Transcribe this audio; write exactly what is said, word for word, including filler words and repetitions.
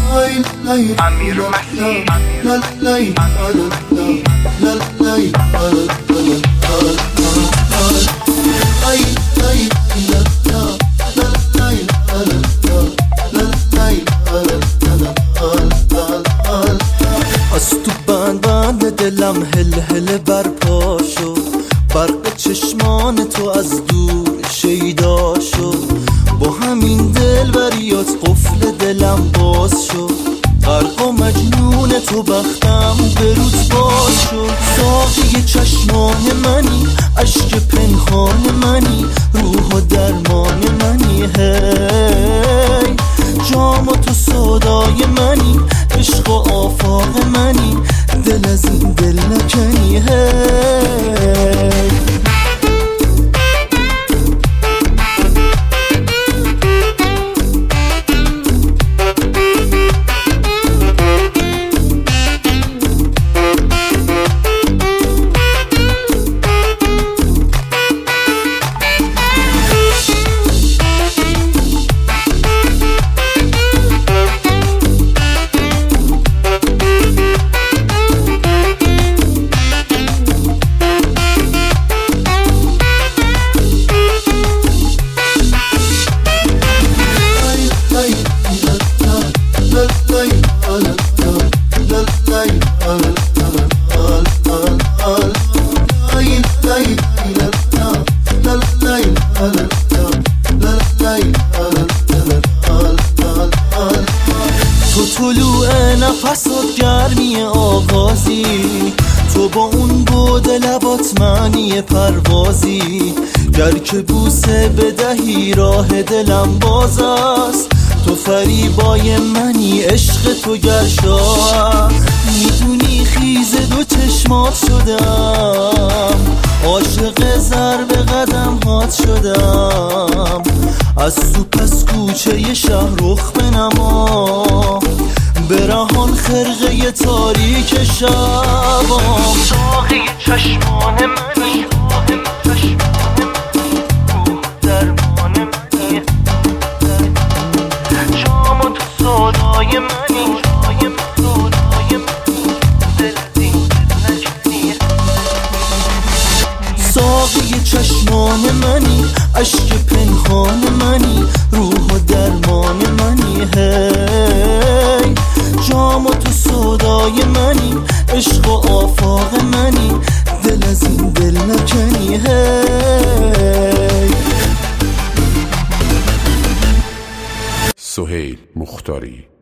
امیر و مهدی از تو بند بند دلم هل هل برپا شد، برق چشمان تو از دور شیدا شد، با همین دل بریات قفل دلم باز شد، غرق و مجنون تو بختم به روت باز شد. ساقی چشمان منی، عشق پنهان منی، روح و درمان منی، هی جام و تو سودای منی، عشق و آفاق منی، دل از این دل نکنی، هی تو طلوع نفس و گرمی آغازی، تو با اون بود لبات معنی پروازی، گر که بوسه بدهی راه دلم باز است، تو فریبای منی، عشق تو گرشا، میدونی خیز دو چشمات شدم، عاشق ضرب قدم هات شدم، از تو پس کوچه شهر رخ بنما، برهان خرقه تاریک شبام. ساقی چشمان منی، روح درمان منی، جام و تو سودای منی، ساقی چشمان منی، عشق پنهان منی، روح و درمان منی، هی جام و تو سودای منی، عشق و آفاق منی، دل از این دل نکنی، هی. سهیل مختاری.